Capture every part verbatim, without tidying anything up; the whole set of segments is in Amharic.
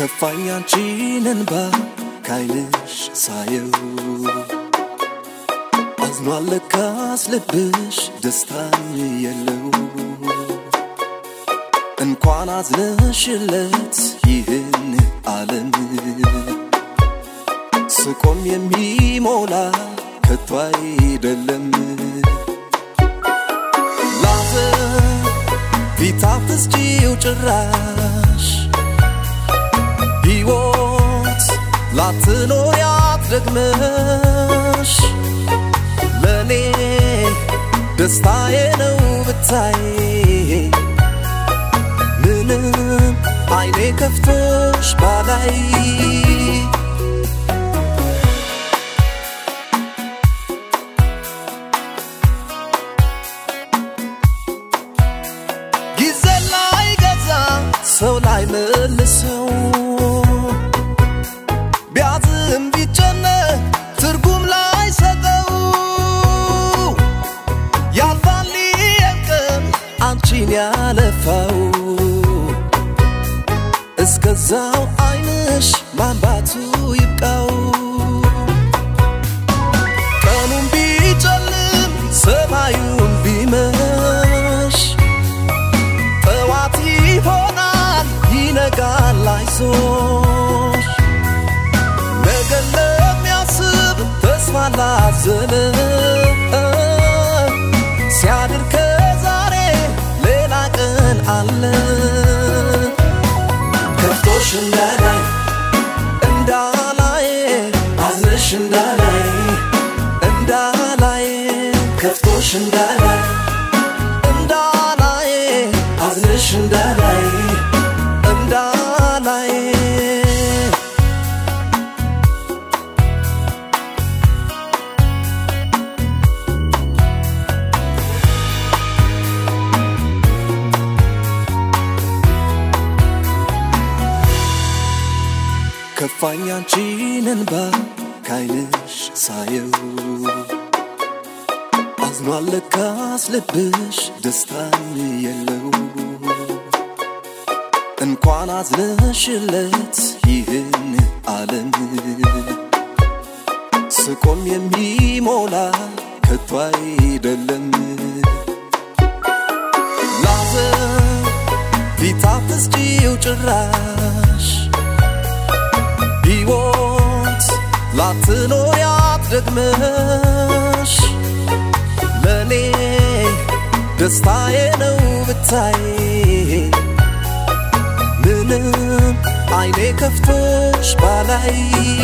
ከፋኝ አንቺን እንባ ካይንሽ ሳየው አዝኗል ለካስ ልብሽ ደስታን የለው እንኳን አዝነሽለት ይህን ዓለም ስቆም የሚሞላ ከቶ አይደለም ላዘን ቢታፍስጂው ጭራሽ ሕይወት ላትኖሪያት ደግመሽ ለኔ ደስታዬ ነው ብታይ ምንም አይኔ ከፍቶሽ ባላይ ጊዜ ላይ ገዛ ሰው ላይ መልሰው ቢያዝም ቢጨነቅ ትርጉም ላይ ሰጠው ያልፋል የቀን አንቺን ያለፋው እስከዛው አይንሽ ማንባቱ ይብቃው ቀኑን ቢጨልም ሰማዩን ቢመሽ ጠዋት ይሆናል ይነጋል አይዞሽ ነገን ለሚያስብ ተስፋ ላዘለ ሲያድር ከዛሬ ሌላ ቀን አለ ከፍቶሽ እንዳላይ እንዳላይ አዝነሽ እንዳላይ እንዳላይ ከፍቶሽ እንዳላይ እንዳላይ አዝነሽ እንዳላይ እንዳላይ ከፋኝ አንቺን እንባ ካይንሽ ሳየው አዝኗል ለካስ ልብሽ ደስታን የለው እንኳን አዝነሽለት ይህን ዓለም ስቆም የሚሞላ ከቶ አይደለም ላዘን ቢታፍስጂው ጭራሽ ሕይወት ላትኖሪያት ደግመሽ ለኔ ደስታዬ ነው ብታይ ምንም አይኔ ከፍቶሽ ባላይ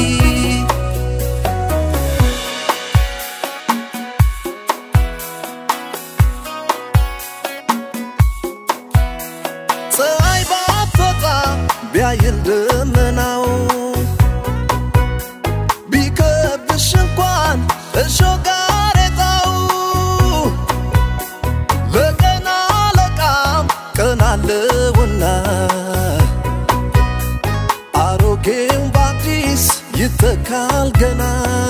ፀሐይ ባትወጣ ቢያይል ደመናው ቢከብሽ እንኳን እሾህ ጋሬጣው ለቀን አለቃም ቀን አለውና አሮጌው በአዲስ ይተካል ገና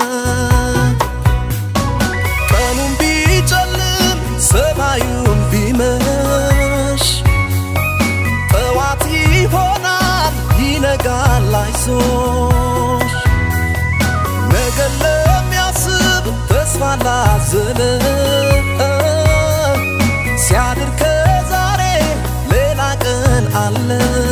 ቀኑን ቢጨልም ሰማዩን ቢመሽ ጠዋት ይሆናል ይነጋል አይዞሽ ነገን ለሚያስብ ተስፋ ላዘለ ሲያድር ከዛሬ ሌላ ቀን አለ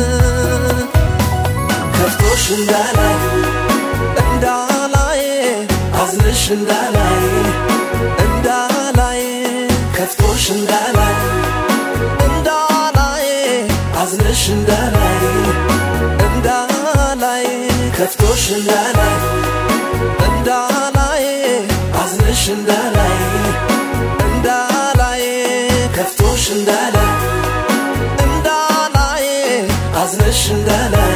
ከፍቶሽ እንዳላይ እንዳላይ አዝነሽ እንዳላይ እንዳላይ ከፍቶሽ እንዳላይ እንዳላይ አዝነሽ እንዳላይ እንዳላይ ከፍቶሽ እንዳላይ እንዳላይ አዝነሽ እንዳላይ እንዳላይ ከፍቶሽ እንዳላይ እንዳላይ አዝነሽ እንዳላይ